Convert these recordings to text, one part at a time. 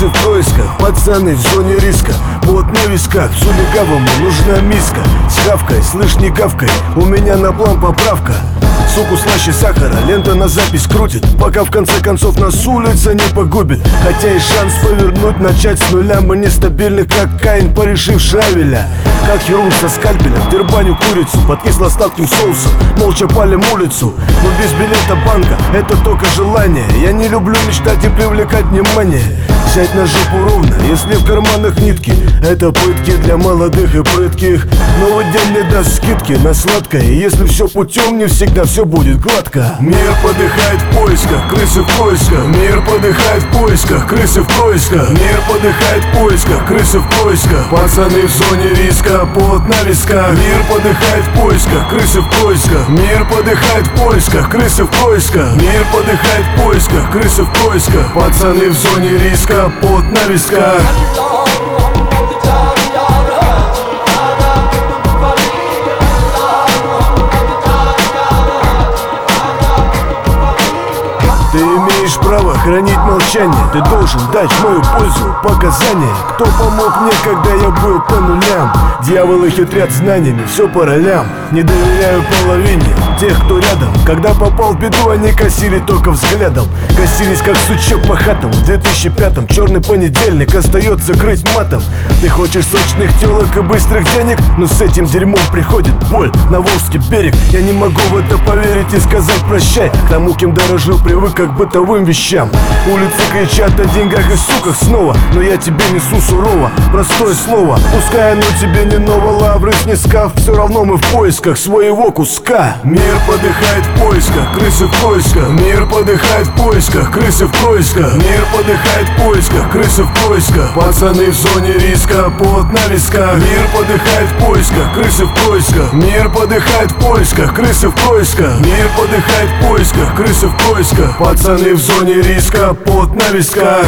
крысы в поисках, пацаны в зоне риска. Вот на висках, Сулигавому нужна миска. С хавкой, слышь, не гавкой, у меня на план поправка. Суку слаще сахара, лента на запись крутит, пока в конце концов нас улица не погубит. Хотя и шанс повернуть, начать с нуля. Мы нестабильны, как Каин, порешив Шавеля. Как хирург со скальпелем, дербаню курицу под кисло-сладким соусом. Молча палим улицу, но без билета банка это только желание. Я не люблю мечтать и привлекать внимание. Сядь на жопу ровно, если в карманах нитки. Это пытки для молодых и прытких. Новый день не даст скидки на сладкое. Если все путем, не всегда все будет гладко. Мир подыхает в поисках, крысы в поисках. Мир подыхает в поисках, крысы в поисках. Мир подыхает в поисках, крысы в поисках. Пацаны в зоне риска, пот на висках. Мир подыхает в поисках, крысы в поисках. Мир подыхает в поисках, крысы в поисках. Мир подыхает в поисках, крысы в поисках. Пацаны в зоне риска, пот на висках. Ты имеешь право хранить молчание. Ты должен дать в мою пользу показания. Кто помог мне, когда я был по нулям? Дьяволы хитрят знаниями, все по ролям. Не доверяю половине тех, кто рядом. Когда попал в беду, они косили только взглядом. Косились как сучок по хатам. В 2005-м черный понедельник остается крыть матом. Ты хочешь сочных телок и быстрых денег, но с этим дерьмом приходит боль на Волжский берег. Я не могу в это поверить и сказать прощай к тому, кем дорожил, привык как к бытовым вещам. Улицы кричат о деньгах и суках снова, но я тебе несу сурово простое слово. Пускай оно тебе не ново, лавры снискав, все равно мы в поисках своего куска. Мир подыхает в поисках, крысы в поисках. Мир подыхает в поисках, крысы в поисках. Мир подыхает в поисках, крысы в поисках. Пацаны в зоне риска, пот на висках. Мир подыхает в поисках, крысы в поисках. Мир подыхает в поисках, крысы в поисках. Мир подыхает в поисках, крысы в поисках. Пацаны в зоне риска, пот на висках.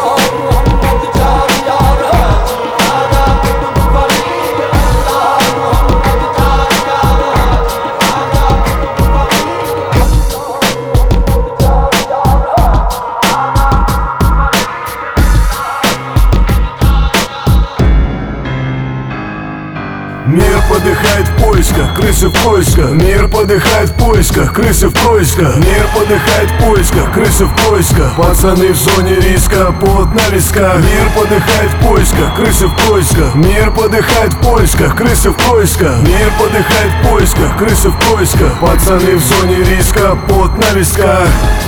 Мир подыхает в поисках, крысы в поисках. Мир подыхает в поисках, крысы в поисках. Мир подыхает в поисках, крысы в поисках. Пацаны в зоне риска, пот на висках. Мир подыхает в поисках, крысы в поисках. Мир подыхает в поисках, крысы в поисках. Мир подыхает в поисках, крысы в поисках. Пацаны в зоне риска, пот на висках.